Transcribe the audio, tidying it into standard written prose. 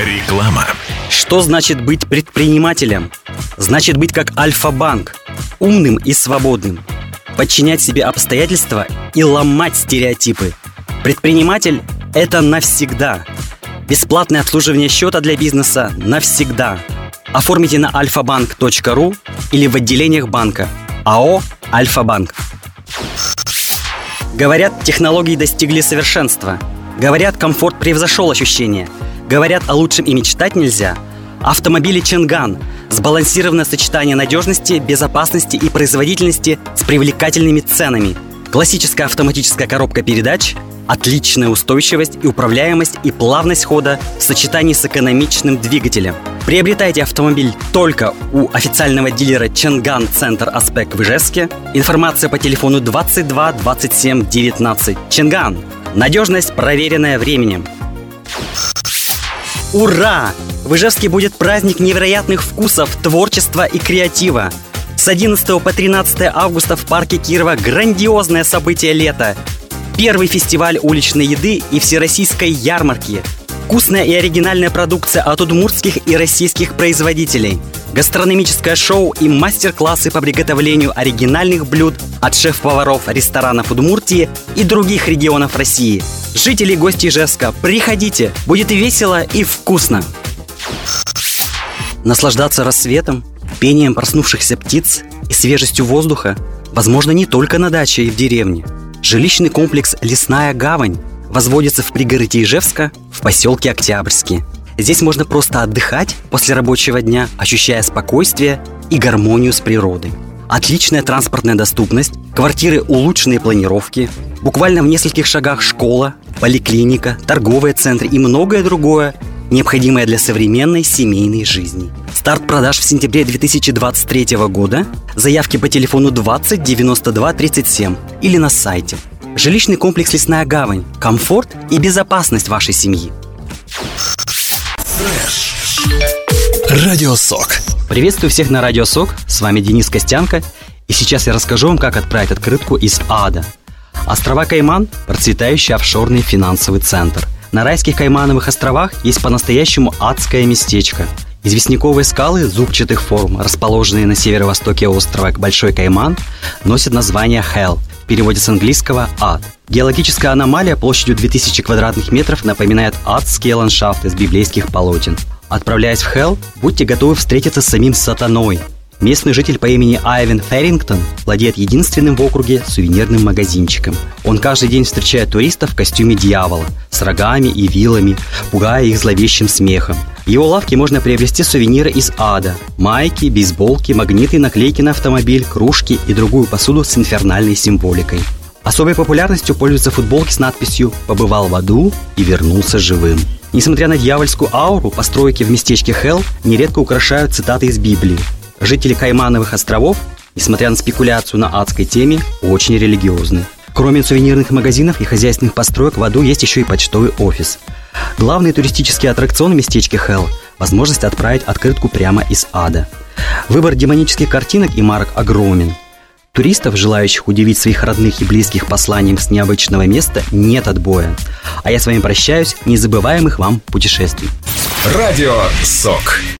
Реклама. Что значит быть предпринимателем? Значит быть как Альфа-банк, умным и свободным, подчинять себе обстоятельства и ломать стереотипы. Предприниматель – это навсегда. Бесплатное обслуживание счета для бизнеса навсегда. Оформите на alfabank.ru или в отделениях банка. АО «Альфа-банк». Говорят, технологии достигли совершенства. Говорят, комфорт превзошел ощущения. Говорят, о лучшем и мечтать нельзя. Автомобили Чанган – сбалансированное сочетание надежности, безопасности и производительности с привлекательными ценами. Классическая автоматическая коробка передач, отличная устойчивость и управляемость и плавность хода в сочетании с экономичным двигателем. Приобретайте автомобиль только у официального дилера Чанган Центр Аспек в Ижевске. Информация по телефону 22 27 19. Чанган. Надежность, проверенная временем. Ура! В Ижевске будет праздник невероятных вкусов, творчества и креатива. С 11 по 13 августа в парке Кирова грандиозное событие лета. Первый фестиваль уличной еды и всероссийской ярмарки. Вкусная и оригинальная продукция от удмуртских и российских производителей. Гастрономическое шоу и мастер-классы по приготовлению оригинальных блюд от шеф-поваров ресторанов Удмуртии и других регионов России. Жители и гости Ижевска, приходите, будет и весело, и вкусно. Наслаждаться рассветом, пением проснувшихся птиц и свежестью воздуха возможно не только на даче и в деревне. Жилищный комплекс «Лесная гавань» возводится в пригороде Ижевска в поселке Октябрьский. Здесь можно просто отдыхать после рабочего дня, ощущая спокойствие и гармонию с природой. Отличная транспортная доступность, квартиры улучшенной планировки, буквально в нескольких шагах школа, поликлиника, торговые центры и многое другое, необходимое для современной семейной жизни. Старт продаж в сентябре 2023 года. Заявки по телефону 20 92 37 или на сайте. Жилищный комплекс «Лесная гавань». Комфорт и безопасность вашей семьи. Радио СОК. Приветствую всех на Радио СОК. С вами Денис Костянко. И сейчас я расскажу вам, как отправить открытку из ада. Острова Кайман – процветающий офшорный финансовый центр. На райских Каймановых островах есть по-настоящему адское местечко. Известняковые скалы зубчатых форм, расположенные на северо-востоке острова Большой Кайман, носят название Hell, в переводе с английского «ад». Геологическая аномалия площадью 2000 квадратных метров напоминает адские ландшафты с библейских полотен. Отправляясь в Hell, будьте готовы встретиться с самим сатаной. Местный житель по имени Айвен Феррингтон владеет единственным в округе сувенирным магазинчиком. Он каждый день встречает туристов в костюме дьявола, с рогами и вилами, пугая их зловещим смехом. В его лавке можно приобрести сувениры из ада: майки, бейсболки, магниты, наклейки на автомобиль, кружки и другую посуду с инфернальной символикой. Особой популярностью пользуются футболки с надписью «Побывал в аду и вернулся живым». Несмотря на дьявольскую ауру, постройки в местечке Hell нередко украшают цитаты из Библии. Жители Каймановых островов, несмотря на спекуляцию на адской теме, очень религиозны. Кроме сувенирных магазинов и хозяйственных построек, в аду есть еще и почтовый офис. Главный туристический аттракцион в местечке Hell – возможность отправить открытку прямо из ада. Выбор демонических картинок и марок огромен. Туристов, желающих удивить своих родных и близких посланием с необычного места, нет отбоя. А я с вами прощаюсь, незабываемых вам путешествий. Радио СОК.